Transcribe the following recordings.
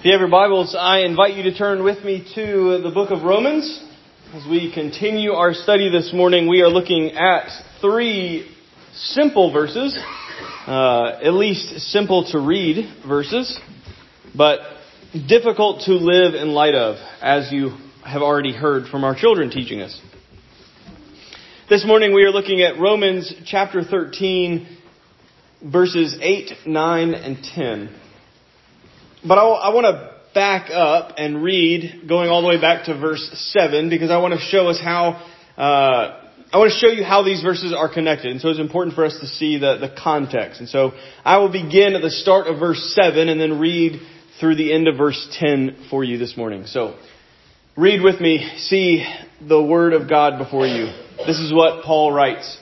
If you have your Bibles, I invite you to turn with me to the book of Romans. As we continue our study this morning, we are looking at three simple verses, at least simple to read verses, but difficult to live in light of, as you have already heard from our children teaching us. This morning we are looking at Romans chapter 13, verses 8, 9, and 10. But I want to back up and read, going all the way back to verse 7, because I want to show us how, I want to show you how these verses are connected. And so it's important for us to see the context. And so I will begin at the start of verse 7 and then read through the end of verse 10 for you this morning. So read with me, see the word of God before you. This is what Paul writes.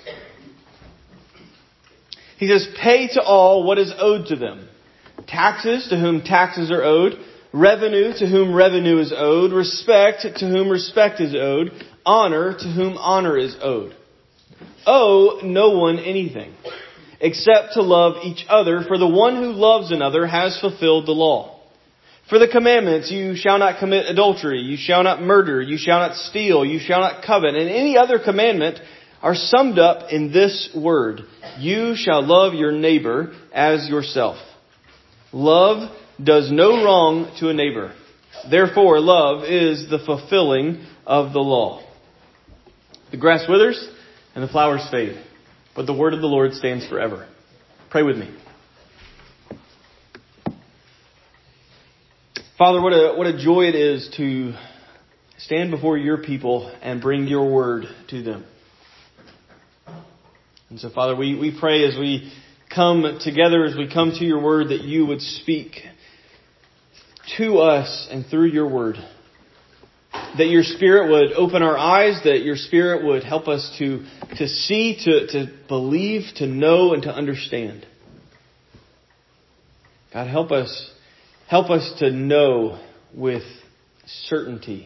He says, "Pay to all what is owed to them. Taxes to whom taxes are owed, revenue to whom revenue is owed, respect to whom respect is owed, honor to whom honor is owed. Owe no one anything, except to love each other, for the one who loves another has fulfilled the law. For the commandments, you shall not commit adultery, you shall not murder, you shall not steal, you shall not covet, and any other commandment are summed up in this word, you shall love your neighbor as yourself. Love does no wrong to a neighbor. Therefore, love is the fulfilling of the law. The grass withers and the flowers fade, but the word of the Lord stands forever." Pray with me. Father, what a joy it is to stand before your people and bring your word to them. And so, Father, we pray as we come together, as we come to your word, that you would speak to us and through your word. That your Spirit would open our eyes, that your Spirit would help us to see, to believe, to know, and to understand. God, help us to know with certainty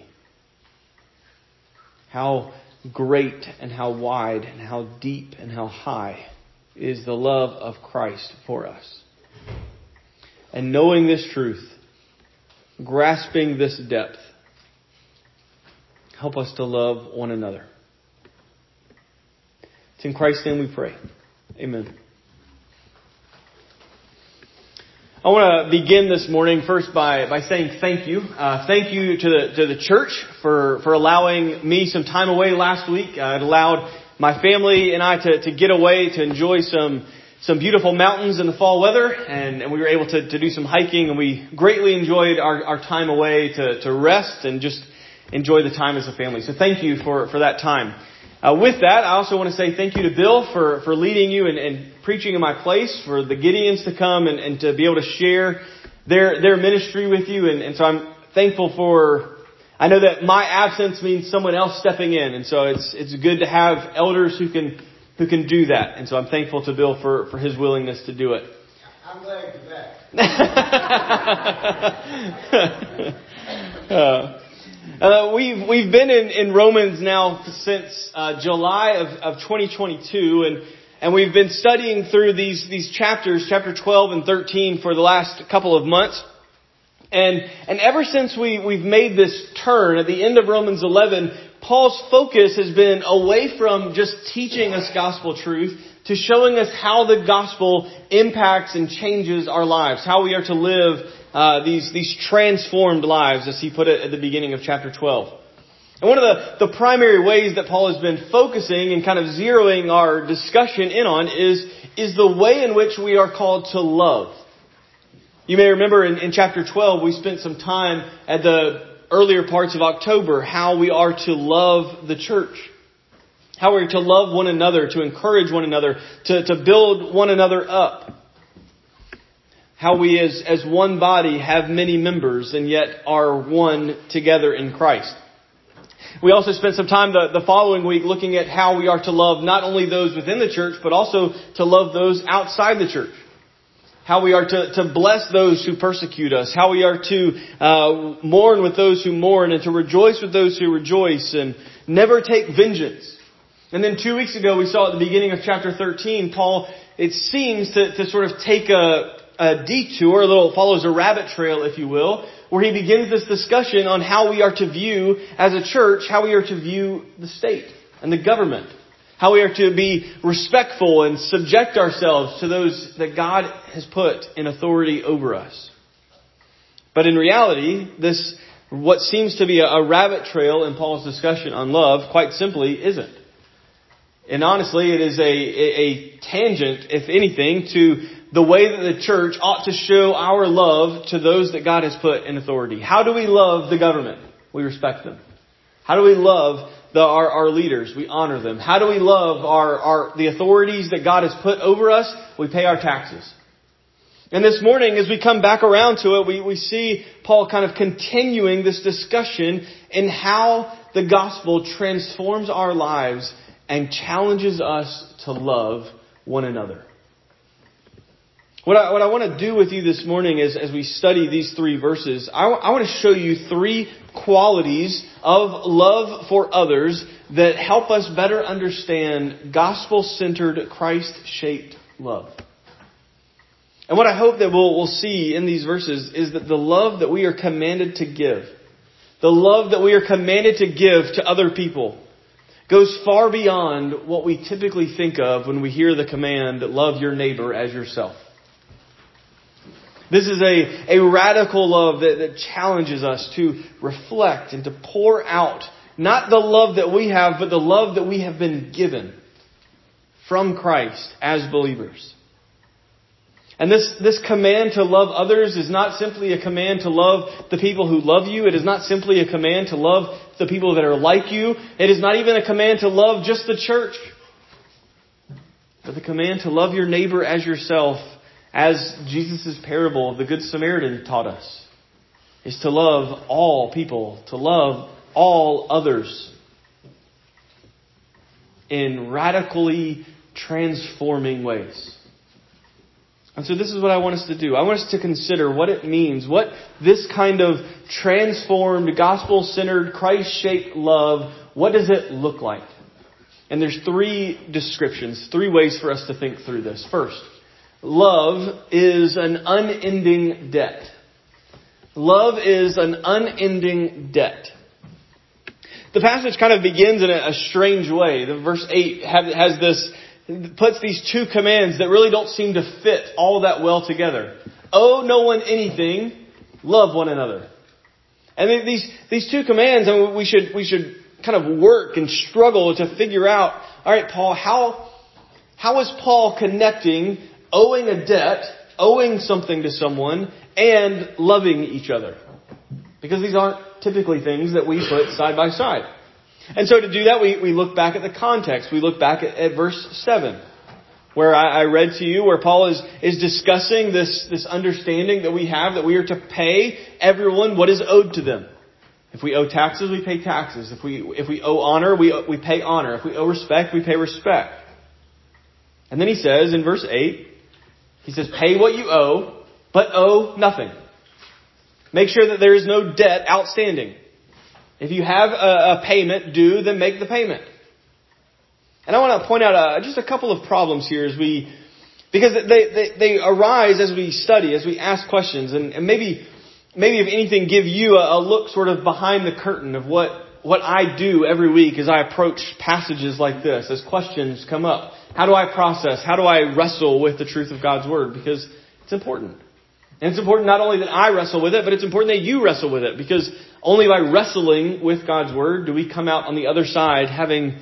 how great and how wide and how deep and how high is the love of Christ for us. And knowing this truth, grasping this depth, help us to love one another. It's in Christ's name we pray. Amen. I want to begin this morning first by saying thank you. Thank you to the church for allowing me some time away last week. It allowed my family and I to get away to enjoy some beautiful mountains in the fall weather, and we were able to do some hiking, and we greatly enjoyed our time away to rest and just enjoy the time as a family. So thank you for that time. With that, I also want to say thank you to Bill for leading you and preaching in my place, for the Gideons to come and to be able to share their ministry with you. And so I'm thankful I know that my absence means someone else stepping in, and so it's good to have elders who can do that. And so I'm thankful to Bill for his willingness to do it. I'm glad you're back. We've been in Romans now since July of 2022, and we've been studying through these chapters, chapter 12 and 13, for the last couple of months. And ever since we've made this turn at the end of Romans 11, Paul's focus has been away from just teaching us gospel truth to showing us how the gospel impacts and changes our lives, how we are to live these transformed lives, as he put it at the beginning of chapter 12. And one of the primary ways that Paul has been focusing and kind of zeroing our discussion in on is the way in which we are called to love. You may remember in chapter 12, we spent some time at the earlier parts of October how we are to love the church. How we're to love one another, to encourage one another, to build one another up. How we as one body have many members and yet are one together in Christ. We also spent some time the following week looking at how we are to love not only those within the church, but also to love those outside the church. How we are to bless those who persecute us. How we are to mourn with those who mourn and to rejoice with those who rejoice and never take vengeance. And then 2 weeks ago we saw at the beginning of chapter 13, Paul, it seems to sort of take a detour, follows a rabbit trail, if you will, where he begins this discussion on how we are to view, as a church, how we are to view the state and the government. How we are to be respectful and subject ourselves to those that God has put in authority over us. But in reality, what seems to be a rabbit trail in Paul's discussion on love, quite simply isn't. And honestly, it is a tangent, if anything, to the way that the church ought to show our love to those that God has put in authority. How do we love the government? We respect them. How do we love our leaders? We honor them. How do we love the authorities that God has put over us? We pay our taxes. And this morning, as we come back around to it, we see Paul kind of continuing this discussion in how the gospel transforms our lives and challenges us to love one another. What I want to do with you this morning is, as we study these 3 verses, I want to show you 3 qualities of love for others that help us better understand gospel-centered, Christ-shaped love. And what I hope that we'll see in these verses is that the love that we are commanded to give, the love that we are commanded to give to other people, goes far beyond what we typically think of when we hear the command, love your neighbor as yourself. This is a radical love that challenges us to reflect and to pour out not the love that we have, but the love that we have been given from Christ as believers. And this command to love others is not simply a command to love the people who love you. It is not simply a command to love the people that are like you. It is not even a command to love just the church. But the command to love your neighbor as yourself, as Jesus' parable of the Good Samaritan taught us, is to love all people, to love all others in radically transforming ways. And so this is what I want us to do. I want us to consider what it means, what this kind of transformed, gospel-centered, Christ-shaped love, what does it look like? And there's 3 descriptions, 3 ways for us to think through this. First, love is an unending debt. Love is an unending debt. The passage kind of begins in a strange way. The verse 8 has this, puts these 2 commands that really don't seem to fit all that well together. Owe no one anything, love one another. And these 2 commands, and we should kind of work and struggle to figure out, all right, Paul, how is Paul connecting owing a debt, owing something to someone, and loving each other? Because these aren't typically things that we put side by side. And so to do that, we look back at the context. We look back at verse 7, where I read to you, where Paul is discussing this understanding that we have, that we are to pay everyone what is owed to them. If we owe taxes, we pay taxes. If we owe honor, we pay honor. If we owe respect, we pay respect. And then he says in verse 8, he says, pay what you owe, but owe nothing. Make sure that there is no debt outstanding. If you have a payment due, then make the payment. And I want to point out just a couple of problems here because they arise as we study, as we ask questions, and maybe if anything, give you a look sort of behind the curtain of what I do every week as I approach passages like this, as questions come up. How do I process? How do I wrestle with the truth of God's Word? Because it's important. And it's important not only that I wrestle with it, but it's important that you wrestle with it. Because only by wrestling with God's Word do we come out on the other side having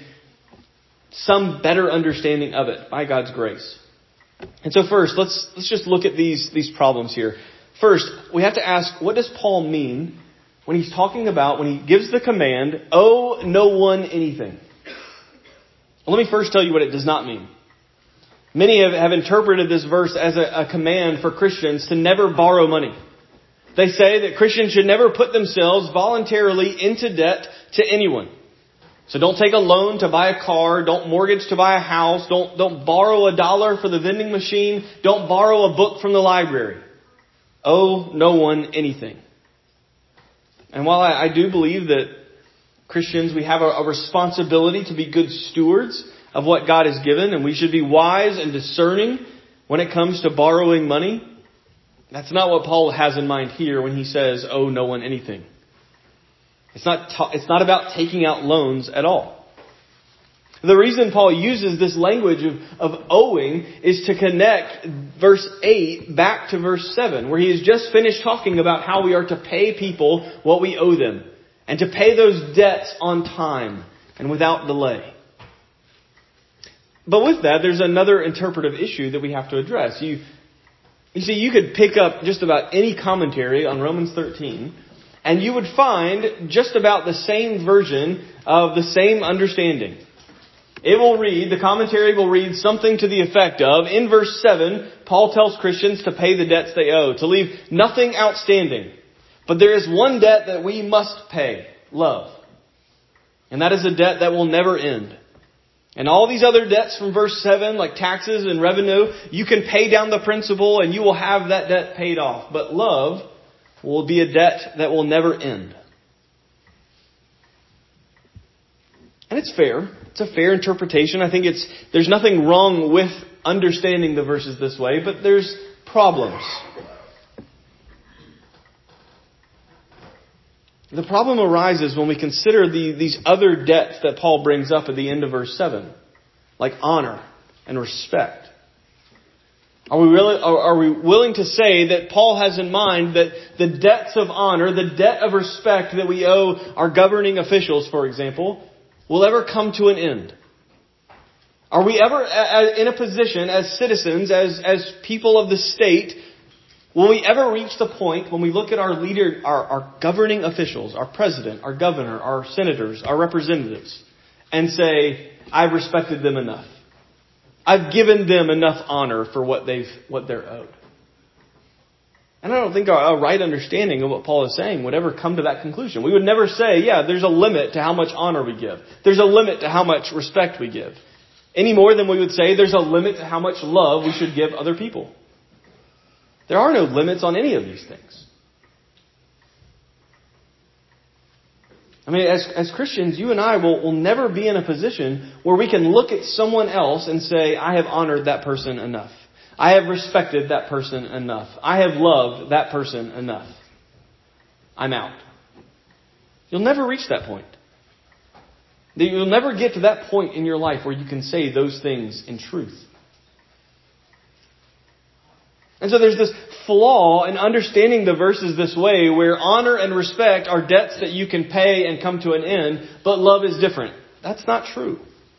some better understanding of it by God's grace. And so first, let's just look at these problems here. First, we have to ask, what does Paul mean when he's talking about, when he gives the command, owe no one anything? Well, let me first tell you what it does not mean. Many have interpreted this verse as a command for Christians to never borrow money. They say that Christians should never put themselves voluntarily into debt to anyone. So don't take a loan to buy a car. Don't mortgage to buy a house. Don't borrow $1 for the vending machine. Don't borrow a book from the library. Owe no one anything. And while I do believe that Christians, we have a responsibility to be good stewards of what God has given, and we should be wise and discerning when it comes to borrowing money, That's not what Paul has in mind here when he says, owe no one anything. It's not about taking out loans at all. The reason Paul uses this language of owing is to connect verse 8 back to verse 7, where he has just finished talking about how we are to pay people what we owe them, and to pay those debts on time and without delay. But with that, there's another interpretive issue that we have to address. You see, you could pick up just about any commentary on Romans 13, and you would find just about the same version of the same understanding. The commentary will read something to the effect of, in verse 7, Paul tells Christians to pay the debts they owe, to leave nothing outstanding. But there is one debt that we must pay, love. And that is a debt that will never end. And all these other debts from verse 7, like taxes and revenue, you can pay down the principal and you will have that debt paid off. But love will be a debt that will never end. And it's fair. It's a fair interpretation. I think there's nothing wrong with understanding the verses this way, but there's problems. The problem arises when we consider these other debts that Paul brings up at the end of verse 7, like honor and respect. Are we willing to say that Paul has in mind that the debts of honor, the debt of respect that we owe our governing officials, for example, will ever come to an end? Are we ever in a position as citizens, as people of the state, will we ever reach the point when we look at our leader, our governing officials, our president, our governor, our senators, our representatives, and say, I've respected them enough. I've given them enough honor for what they're owed. And I don't think a right understanding of what Paul is saying would ever come to that conclusion. We would never say, there's a limit to how much honor we give. There's a limit to how much respect we give. Any more than we would say there's a limit to how much love we should give other people. There are no limits on any of these things. I mean, as Christians, you and I will never be in a position where we can look at someone else and say, I have honored that person enough. I have respected that person enough. I have loved that person enough. I'm out. You'll never reach that point. You'll never get to that point in your life where you can say those things in truth. And so there's this flaw in understanding the verses this way, where honor and respect are debts that you can pay and come to an end, but love is different. That's not true.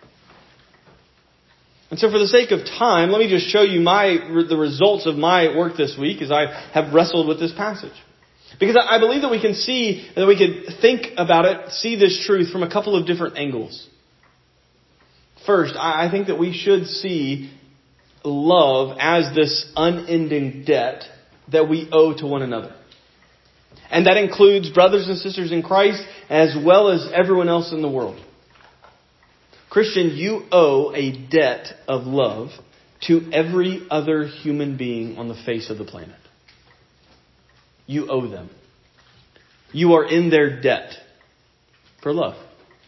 And so for the sake of time, let me just show you the results of my work this week as I have wrestled with this passage. Because I believe that we can think about it, see this truth from a couple of different angles. First, I think that we should see love as this unending debt that we owe to one another. And that includes brothers and sisters in Christ as well as everyone else in the world. Christian, you owe a debt of love to every other human being on the face of the planet. You owe them. You are in their debt for love.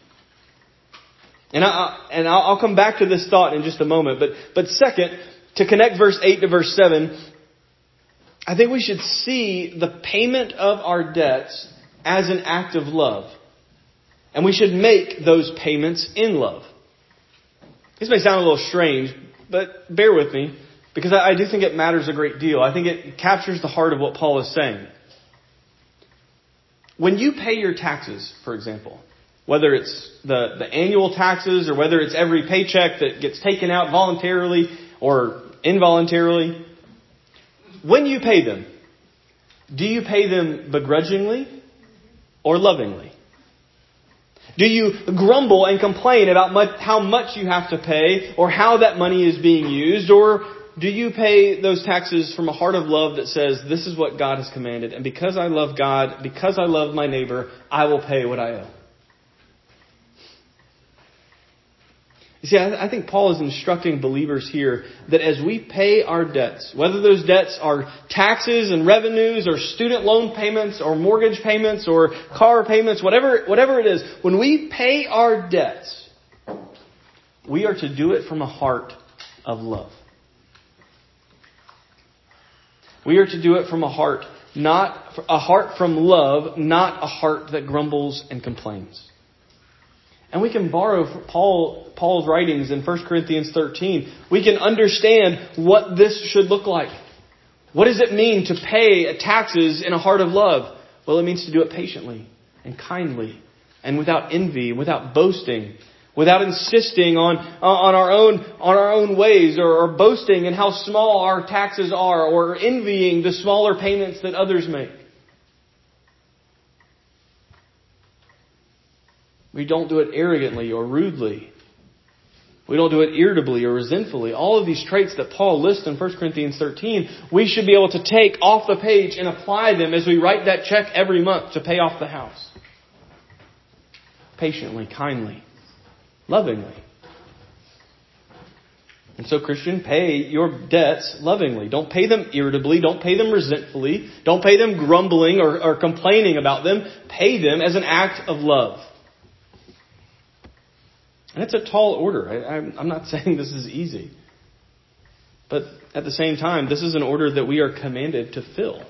And I'll come back to this thought in just a moment. But second, to connect verse 8 to verse 7, I think we should see the payment of our debts as an act of love. And we should make those payments in love. This may sound a little strange, but bear with me, because I do think it matters a great deal. I think it captures the heart of what Paul is saying. When you pay your taxes, for example, whether it's the annual taxes or whether it's every paycheck that gets taken out voluntarily or involuntarily, when you pay them, do you pay them begrudgingly or lovingly? Do you grumble and complain about how much you have to pay or how that money is being used? Or do you pay those taxes from a heart of love that says, this is what God has commanded, and because I love God, because I love my neighbor, I will pay what I owe? You see, I think Paul is instructing believers here that as we pay our debts, whether those debts are taxes and revenues or student loan payments or mortgage payments or car payments, whatever it is, when we pay our debts, we are to do it from a heart of love. We are to do it from a heart, not a heart from love, not a heart that grumbles and complains. And we can borrow Paul's writings in 1 Corinthians 13. We can understand what this should look like. What does it mean to pay taxes in a heart of love? Well, it means to do it patiently and kindly and without envy, without boasting, without insisting on our own ways or boasting in how small our taxes are or envying the smaller payments that others make. We don't do it arrogantly or rudely. We don't do it irritably or resentfully. All of these traits that Paul lists in 1 Corinthians 13, we should be able to take off the page and apply them as we write that check every month to pay off the house. Patiently, kindly, lovingly. And so, Christian, pay your debts lovingly. Don't pay them irritably. Don't pay them resentfully. Don't pay them grumbling or complaining about them. Pay them as an act of love. And it's a tall order. I'm not saying this is easy. But at the same time, this is an order that we are commanded to fill.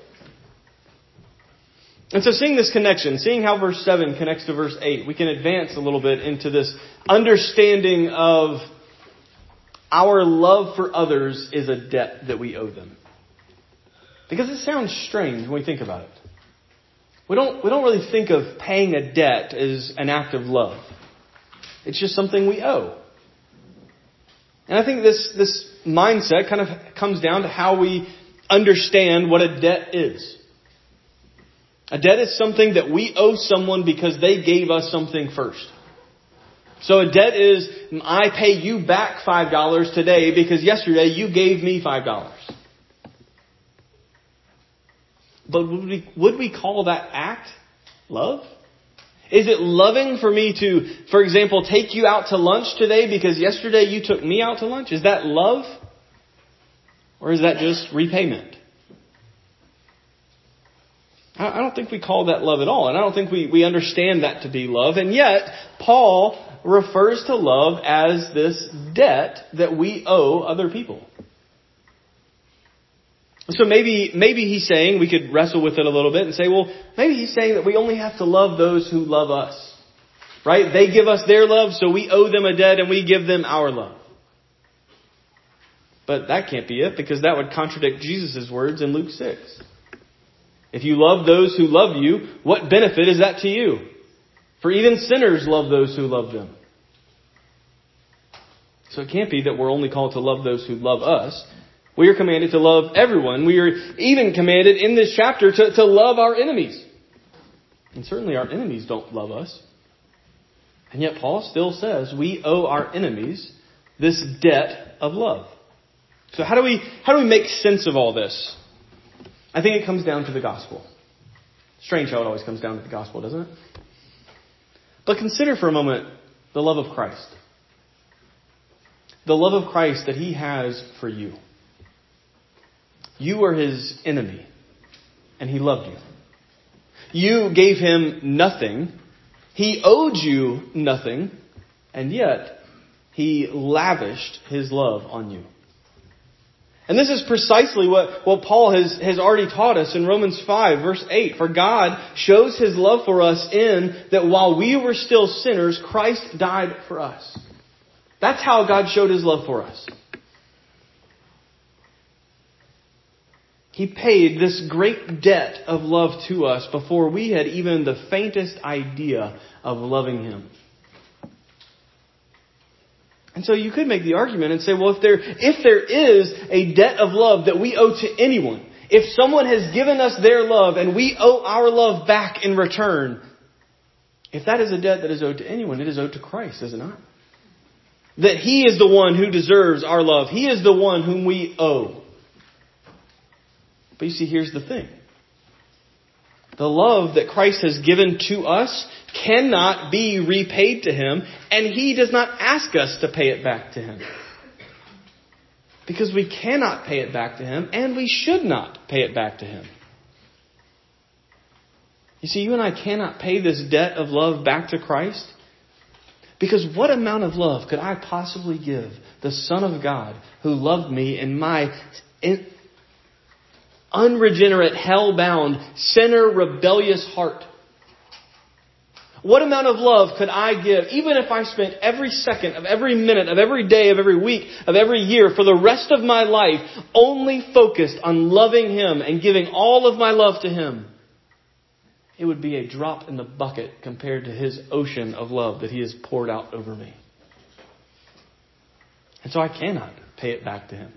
And so seeing this connection, seeing how verse 7 connects to verse 8, we can advance a little bit into this understanding of our love for others is a debt that we owe them. Because it sounds strange when we think about it. We don't really think of paying a debt as an act of love. It's just something we owe. And I think this mindset kind of comes down to how we understand what a debt is. A debt is something that we owe someone because they gave us something first. So a debt is, I pay you back $5 today because yesterday you gave me $5. But would we call that act love? Is it loving for me to, for example, take you out to lunch today because yesterday you took me out to lunch? Is that love? Or is that just repayment? I don't think we call that love at all. And I don't think we understand that to be love. And yet, Paul refers to love as this debt that we owe other people. So maybe he's saying, we could wrestle with it a little bit and say, well, maybe he's saying that we only have to love those who love us. Right? They give us their love, so we owe them a debt and we give them our love. But that can't be it, because that would contradict Jesus' words in Luke 6. If you love those who love you, what benefit is that to you? For even sinners love those who love them. So it can't be that we're only called to love those who love us. We are commanded to love everyone. We are even commanded in this chapter to love our enemies. And certainly our enemies don't love us. And yet Paul still says we owe our enemies this debt of love. So how do we make sense of all this? I think it comes down to the gospel. Strange how it always comes down to the gospel, doesn't it? But consider for a moment the love of Christ. The love of Christ that He has for you. You were His enemy, and He loved you. You gave Him nothing. He owed you nothing, and yet He lavished His love on you. And this is precisely what Paul has already taught us in Romans 5, verse 8. For God shows His love for us in that while we were still sinners, Christ died for us. That's how God showed His love for us. He paid this great debt of love to us before we had even the faintest idea of loving Him. And so you could make the argument and say, well, if there is a debt of love that we owe to anyone, if someone has given us their love and we owe our love back in return, if that is a debt that is owed to anyone, it is owed to Christ, is it not? That He is the one who deserves our love. He is the one whom we owe. But you see, here's the thing. The love that Christ has given to us cannot be repaid to Him, and He does not ask us to pay it back to Him. Because we cannot pay it back to Him, and we should not pay it back to Him. You see, you and I cannot pay this debt of love back to Christ, because what amount of love could I possibly give the Son of God who loved me in my unregenerate, hell-bound, sinner, rebellious heart. What amount of love could I give, even if I spent every second of every minute of every day of every week of every year for the rest of my life only focused on loving Him and giving all of my love to Him? It would be a drop in the bucket compared to His ocean of love that He has poured out over me. And so I cannot pay it back to Him.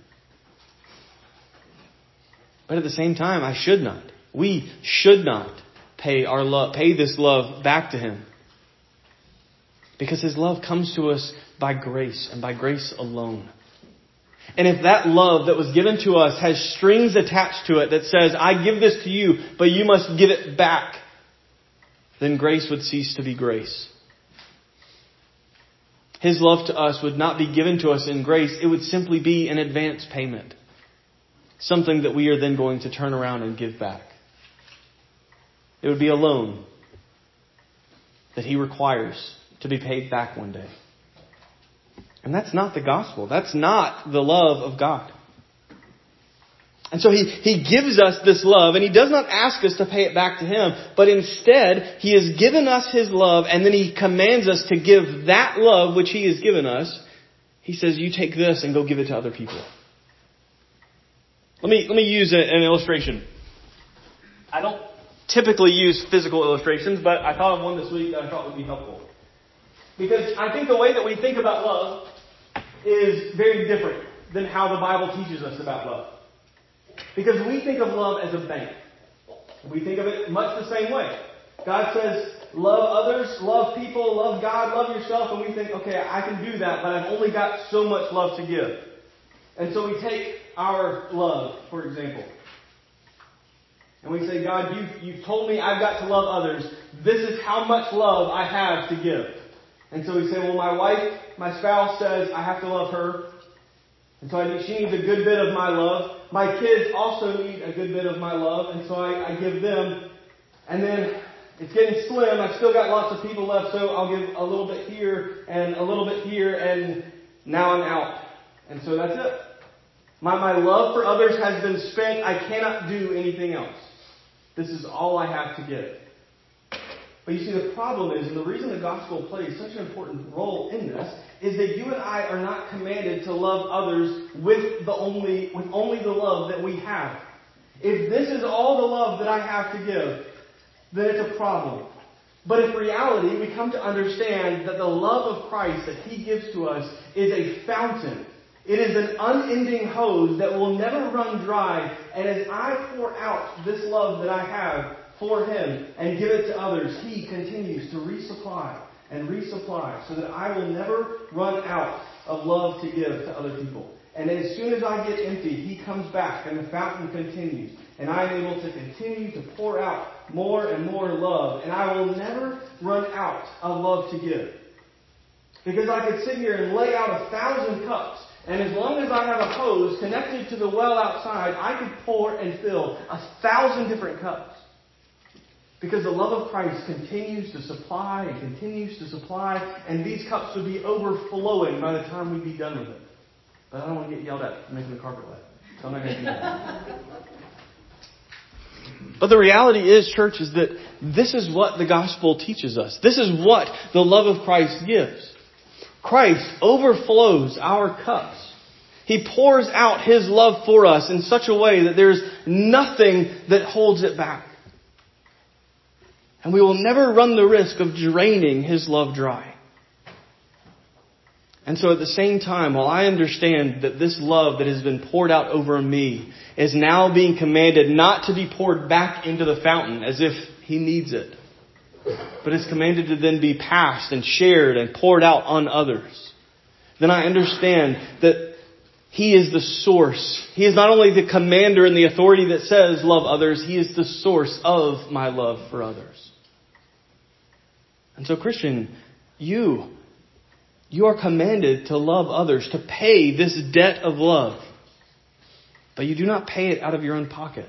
But at the same time, I should not. We should not pay this love back to Him. Because His love comes to us by grace and by grace alone. And if that love that was given to us has strings attached to it that says, I give this to you, but you must give it back, then grace would cease to be grace. His love to us would not be given to us in grace. It would simply be an advance payment. Something that we are then going to turn around and give back. It would be a loan that He requires to be paid back one day. And that's not the gospel. That's not the love of God. And so He gives us this love, and He does not ask us to pay it back to Him, but instead He has given us His love, and then He commands us to give that love which He has given us. He says, you take this and go give it to other people. Let me use an illustration. I don't typically use physical illustrations, but I thought of one this week that I thought would be helpful. Because I think the way that we think about love is very different than how the Bible teaches us about love. Because we think of love as a bank. We think of it much the same way. God says, love others, love people, love God, love yourself. And we think, okay, I can do that, but I've only got so much love to give. And so we take our love, for example. And we say, God, you've told me I've got to love others. This is how much love I have to give. And so we say, well, my wife, my spouse says I have to love her. And so she needs a good bit of my love. My kids also need a good bit of my love. And so I give them. And then it's getting slim. I've still got lots of people left. So I'll give a little bit here and a little bit here. And now I'm out. And so that's it. My love for others has been spent. I cannot do anything else. This is all I have to give. But you see, the problem is, and the reason the gospel plays such an important role in this, is that you and I are not commanded to love others with only the love that we have. If this is all the love that I have to give, then it's a problem. But in reality, we come to understand that the love of Christ that He gives to us is a fountain. It is an unending hose that will never run dry. And as I pour out this love that I have for Him and give it to others, He continues to resupply and resupply so that I will never run out of love to give to other people. And as soon as I get empty, He comes back and the fountain continues. And I am able to continue to pour out more and more love. And I will never run out of love to give. Because I could sit here and lay out 1,000 cups. And as long as I have a hose connected to the well outside, I could pour and fill 1,000 different cups. Because the love of Christ continues to supply and continues to supply. And these cups would be overflowing by the time we'd be done with it. But I don't want to get yelled at for making the carpet wet. So I'm not going to do that. But the reality is, church, is that this is what the gospel teaches us. This is what the love of Christ gives. Christ overflows our cups. He pours out His love for us in such a way that there's nothing that holds it back. And we will never run the risk of draining His love dry. And so at the same time, while I understand that this love that has been poured out over me is now being commanded not to be poured back into the fountain as if He needs it, but is commanded to then be passed and shared and poured out on others, then I understand that He is the source. He is not only the commander and the authority that says love others, He is the source of my love for others. And so, Christian, you are commanded to love others, to pay this debt of love. But you do not pay it out of your own pocket.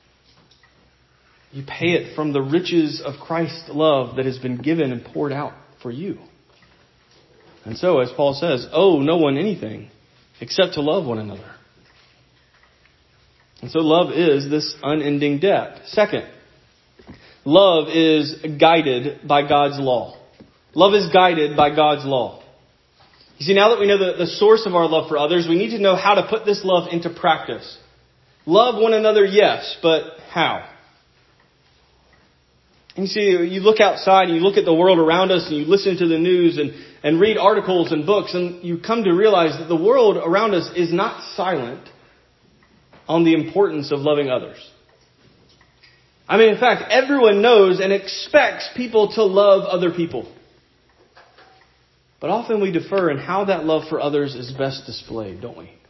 You pay it from the riches of Christ's love that has been given and poured out for you. And so, as Paul says, owe no one anything except to love one another. And so love is this unending depth. Second, love is guided by God's law. Love is guided by God's law. You see, now that we know the source of our love for others, we need to know how to put this love into practice. Love one another, yes, but how? And you see, you look outside and you look at the world around us and you listen to the news and read articles and books, and you come to realize that the world around us is not silent on the importance of loving others. I mean, in fact, everyone knows and expects people to love other people. But often we defer in how that love for others is best displayed, don't we?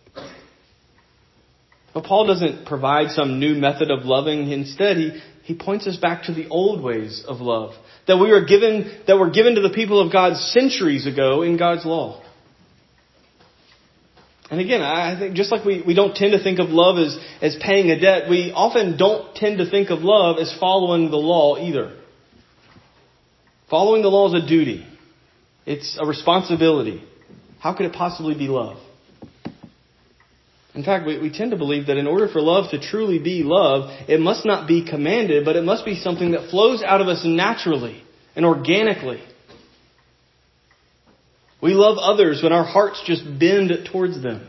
But Paul doesn't provide some new method of loving. Instead, he points us back to the old ways of love that were given to the people of God centuries ago in God's law. And again, I think just like we don't tend to think of love as paying a debt, we often don't tend to think of love as following the law either. Following the law is a duty. It's a responsibility. How could it possibly be love? In fact, we tend to believe that in order for love to truly be love, it must not be commanded, but it must be something that flows out of us naturally and organically. We love others when our hearts just bend towards them.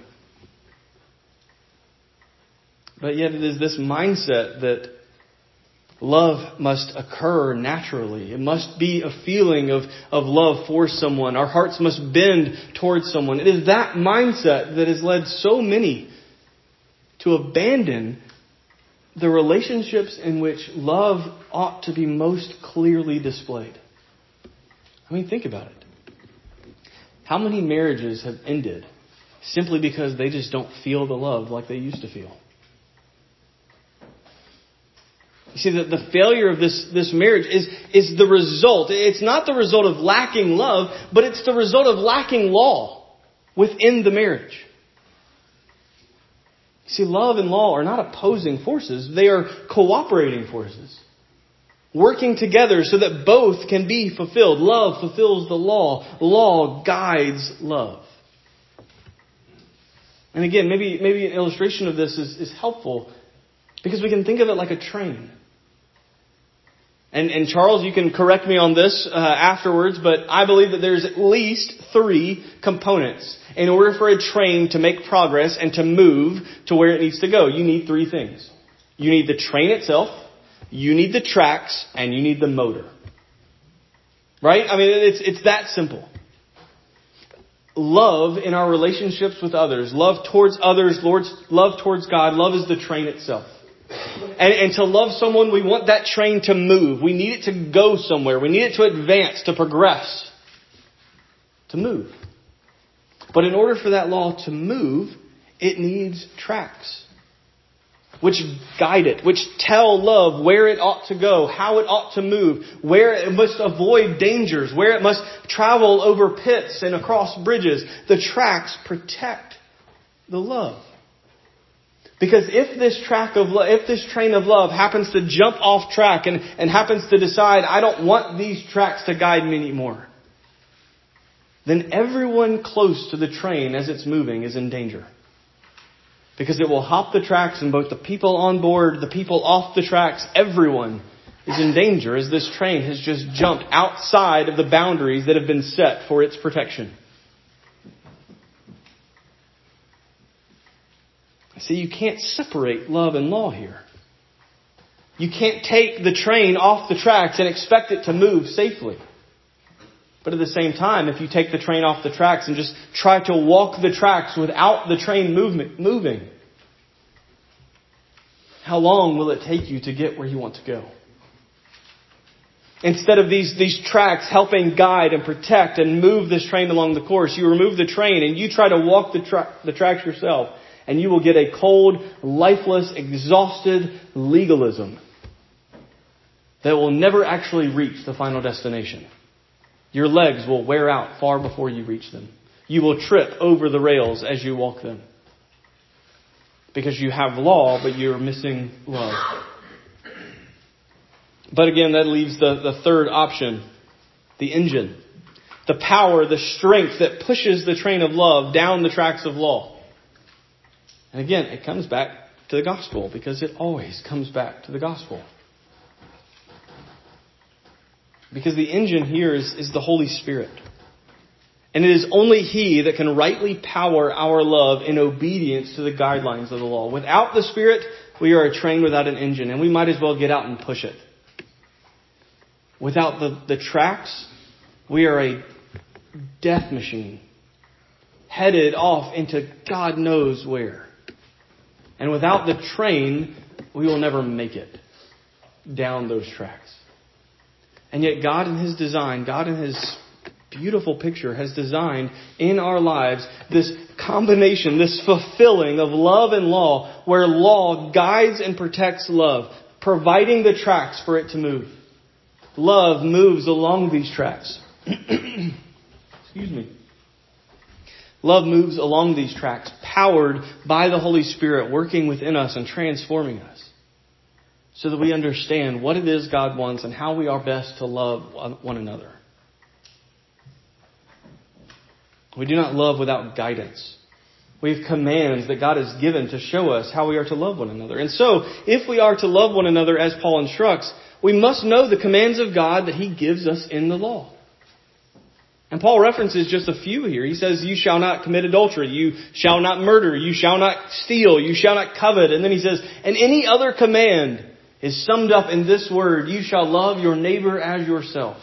But yet it is this mindset that love must occur naturally. It must be a feeling of love for someone. Our hearts must bend towards someone. It is that mindset that has led so many to abandon the relationships in which love ought to be most clearly displayed. I mean, think about it. How many marriages have ended simply because they just don't feel the love like they used to feel? You see, that the failure of this marriage is the result. It's not the result of lacking love, but it's the result of lacking law within the marriage. You see, love and law are not opposing forces. They are cooperating forces. Working together so that both can be fulfilled. Love fulfills the law. Law guides love. And again, maybe an illustration of this is helpful because we can think of it like a train. And Charles, you can correct me on this afterwards, but I believe that there's at least 3 components in order for a train to make progress and to move to where it needs to go. You need 3 things. You need the train itself, you need the tracks, and you need the motor. Right? I mean, it's that simple. Love in our relationships with others, love towards others, love towards God, love is the train itself. And to love someone, we want that train to move. We need it to go somewhere. We need it to advance, to progress, to move. But in order for that law to move, it needs tracks, which guide it, which tell love where it ought to go, how it ought to move, where it must avoid dangers, where it must travel over pits and across bridges. The tracks protect the love. Because if this train of love happens to jump off track and happens to decide, I don't want these tracks to guide me anymore, then everyone close to the train as it's moving is in danger. Because it will hop the tracks, and both the people on board, the people off the tracks, everyone is in danger as this train has just jumped outside of the boundaries that have been set for its protection. See, you can't separate love and law here. You can't take the train off the tracks and expect it to move safely. But at the same time, if you take the train off the tracks and just try to walk the tracks without the train moving, how long will it take you to get where you want to go? Instead of these tracks helping guide and protect and move this train along the course, you remove the train and you try to walk the tracks yourself. And you will get a cold, lifeless, exhausted legalism that will never actually reach the final destination. Your legs will wear out far before you reach them. You will trip over the rails as you walk them. Because you have law, but you're missing love. But again, that leaves the third option, the engine. The power, the strength that pushes the train of love down the tracks of law. And again, it comes back to the gospel, because it always comes back to the gospel. Because the engine here is the Holy Spirit. And it is only He that can rightly power our love in obedience to the guidelines of the law. Without the Spirit, we are a train without an engine, and we might as well get out and push it. Without the tracks, we are a death machine, headed off into God knows where. And without the train, we will never make it down those tracks. And yet God in His design, God in His beautiful picture has designed in our lives this combination, this fulfilling of love and law, where law guides and protects love, providing the tracks for it to move. Love moves along these tracks. Excuse me. Love moves along these tracks, powered by the Holy Spirit working within us and transforming us, so that we understand what it is God wants and how we are best to love one another. We do not love without guidance. We have commands that God has given to show us how we are to love one another. And so, if we are to love one another as Paul instructs, we must know the commands of God that He gives us in the law. And Paul references just a few here. He says, you shall not commit adultery. You shall not murder. You shall not steal. You shall not covet. And then he says, and any other command is summed up in this word, you shall love your neighbor as yourself.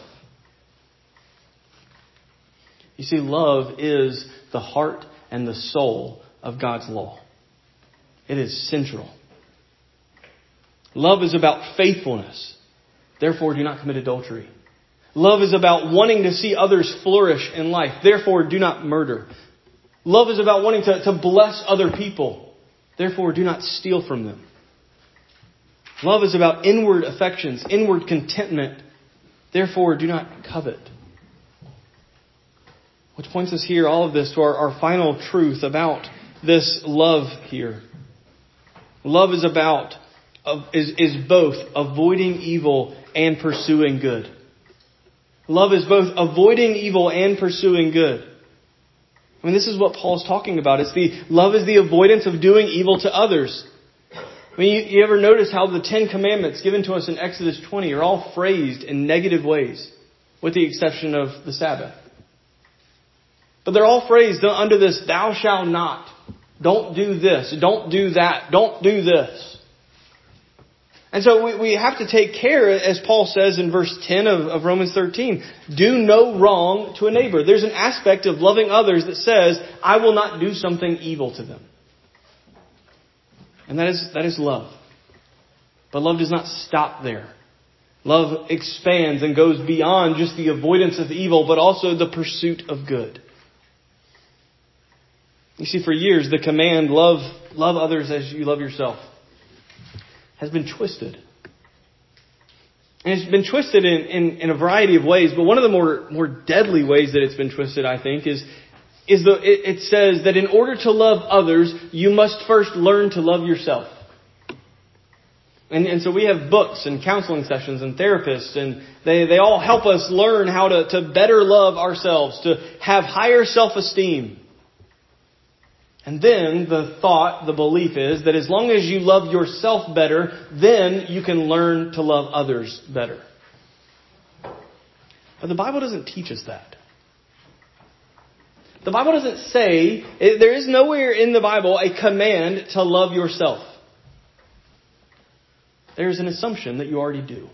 You see, love is the heart and the soul of God's law. It is central. Love is about faithfulness. Therefore, do not commit adultery. Love is about wanting to see others flourish in life. Therefore, do not murder. Love is about wanting to bless other people. Therefore, do not steal from them. Love is about inward affections, inward contentment. Therefore, do not covet. Which points us here, all of this, to our final truth about this love here. Love is both avoiding evil and pursuing good. Love is both avoiding evil and pursuing good. I mean, this is what Paul's talking about. Love is the avoidance of doing evil to others. I mean, you ever notice how the 10 Commandments given to us in Exodus 20 are all phrased in negative ways, with the exception of the Sabbath. But they're all phrased under this, thou shalt not. Don't do this. Don't do that. Don't do this. And so we have to take care, as Paul says in verse 10 of Romans 13, do no wrong to a neighbor. There's an aspect of loving others that says, I will not do something evil to them. And that is love. But love does not stop there. Love expands and goes beyond just the avoidance of evil, but also the pursuit of good. You see, for years, the command, love others as you love yourself, has been twisted. And it's been twisted in a variety of ways, but one of the more deadly ways that it's been twisted, I think, it says that in order to love others, you must first learn to love yourself. And so we have books and counseling sessions and therapists, and they all help us learn how to better love ourselves, to have higher self-esteem. And then the belief is that as long as you love yourself better, then you can learn to love others better. But the Bible doesn't teach us that. The Bible doesn't say, there is nowhere in the Bible a command to love yourself. There's an assumption that you already do.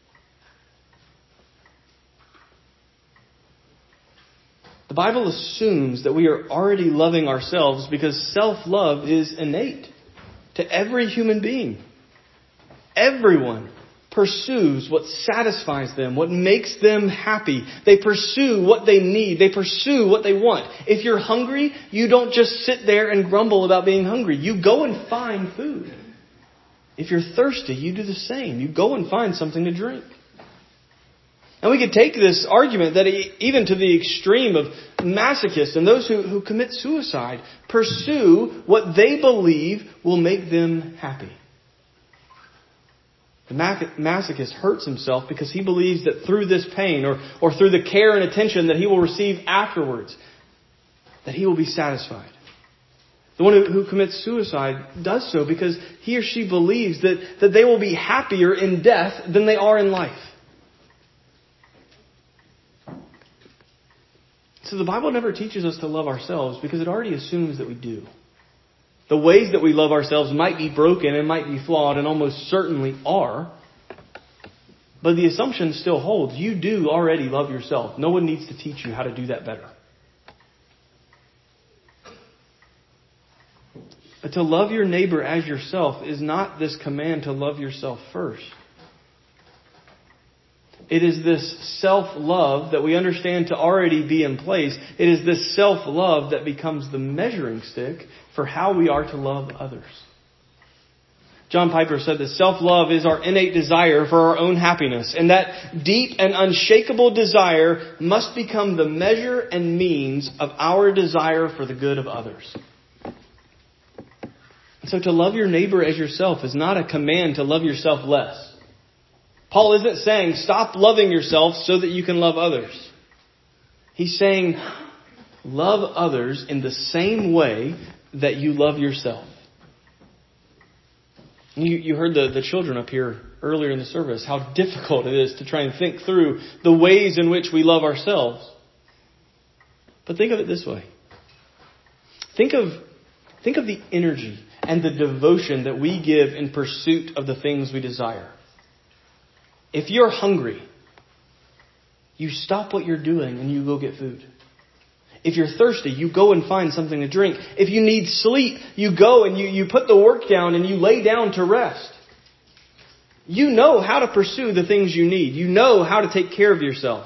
The Bible assumes that we are already loving ourselves because self-love is innate to every human being. Everyone pursues what satisfies them, what makes them happy. They pursue what they need. They pursue what they want. If you're hungry, you don't just sit there and grumble about being hungry. You go and find food. If you're thirsty, you do the same. You go and find something to drink. And we could take this argument that even to the extreme of masochists and those who commit suicide pursue what they believe will make them happy. The masochist hurts himself because he believes that through this pain or through the care and attention that he will receive afterwards, that he will be satisfied. The one who commits suicide does so because he or she believes that they will be happier in death than they are in life. So the Bible never teaches us to love ourselves because it already assumes that we do. The ways that we love ourselves might be broken and might be flawed and almost certainly are. But the assumption still holds. You do already love yourself. No one needs to teach you how to do that better. But to love your neighbor as yourself is not this command to love yourself first. It is this self-love that we understand to already be in place. It is this self-love that becomes the measuring stick for how we are to love others. John Piper said that self-love is our innate desire for our own happiness, and that deep and unshakable desire must become the measure and means of our desire for the good of others. So to love your neighbor as yourself is not a command to love yourself less. Paul isn't saying stop loving yourself so that you can love others. He's saying love others in the same way that you love yourself. You heard the children up here earlier in the service, how difficult it is to try and think through the ways in which we love ourselves. But think of it this way. Think of the energy and the devotion that we give in pursuit of the things we desire. If you're hungry, you stop what you're doing and you go get food. If you're thirsty, you go and find something to drink. If you need sleep, you go and you put the work down and you lay down to rest. You know how to pursue the things you need. You know how to take care of yourself.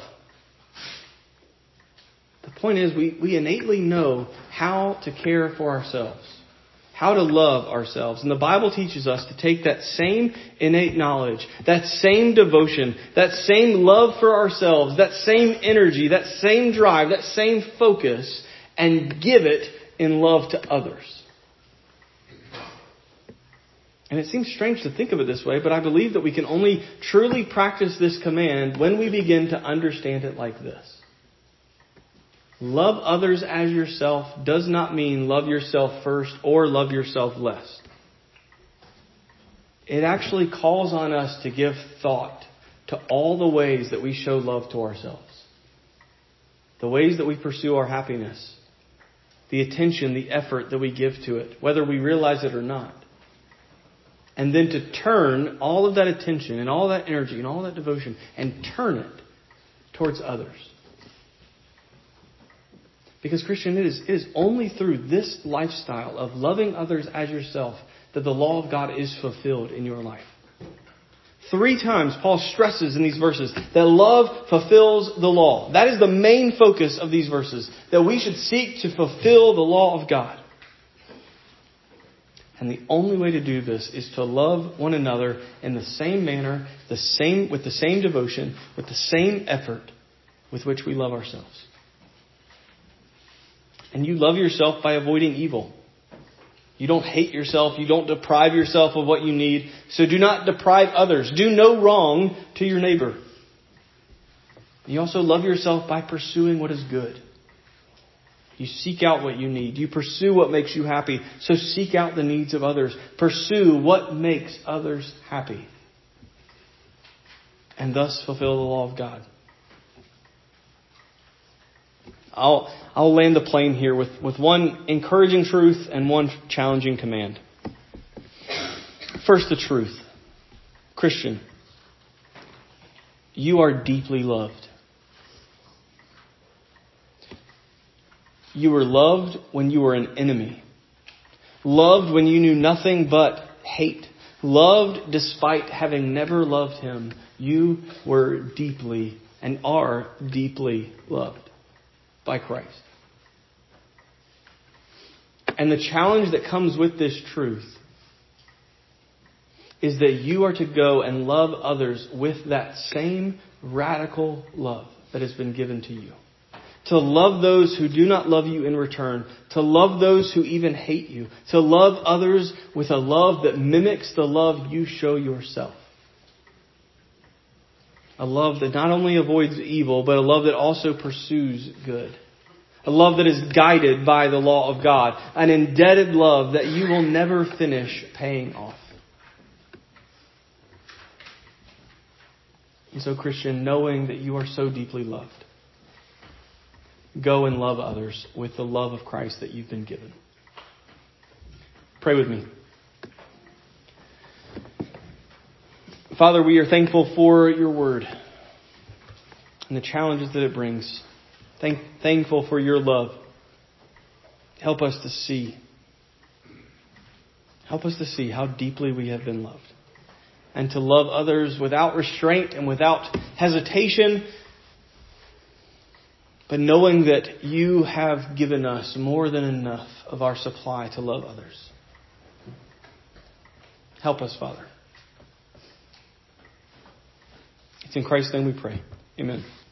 The point is, we innately know how to care for ourselves, how to love ourselves. And the Bible teaches us to take that same innate knowledge, that same devotion, that same love for ourselves, that same energy, that same drive, that same focus, and give it in love to others. And it seems strange to think of it this way, but I believe that we can only truly practice this command when we begin to understand it like this. Love others as yourself does not mean love yourself first or love yourself less. It actually calls on us to give thought to all the ways that we show love to ourselves. The ways that we pursue our happiness. The attention, the effort that we give to it, whether we realize it or not. And then to turn all of that attention and all that energy and all that devotion and turn it towards others. Because Christian, it is only through this lifestyle of loving others as yourself that the law of God is fulfilled in your life. 3 times Paul stresses in these verses that love fulfills the law. That is the main focus of these verses, that we should seek to fulfill the law of God. And the only way to do this is to love one another in the same manner, with the same devotion, with the same effort with which we love ourselves. And you love yourself by avoiding evil. You don't hate yourself. You don't deprive yourself of what you need. So do not deprive others. Do no wrong to your neighbor. You also love yourself by pursuing what is good. You seek out what you need. You pursue what makes you happy. So seek out the needs of others. Pursue what makes others happy. And thus fulfill the law of God. I'll land the plane here with one encouraging truth and one challenging command. First, the truth. Christian, you are deeply loved. You were loved when you were an enemy. Loved when you knew nothing but hate. Loved despite having never loved Him. You were deeply and are deeply loved by Christ. And the challenge that comes with this truth is that you are to go and love others with that same radical love that has been given to you. To love those who do not love you in return. To love those who even hate you. To love others with a love that mimics the love you show yourself. A love that not only avoids evil, but a love that also pursues good. A love that is guided by the law of God. An indebted love that you will never finish paying off. And so, Christian, knowing that you are so deeply loved, go and love others with the love of Christ that you've been given. Pray with me. Father, we are thankful for your word and the challenges that it brings. Thankful for your love. Help us to see. Help us to see how deeply we have been loved. And to love others without restraint and without hesitation. But knowing that you have given us more than enough of our supply to love others. Help us, Father. It's in Christ's name we pray. Amen.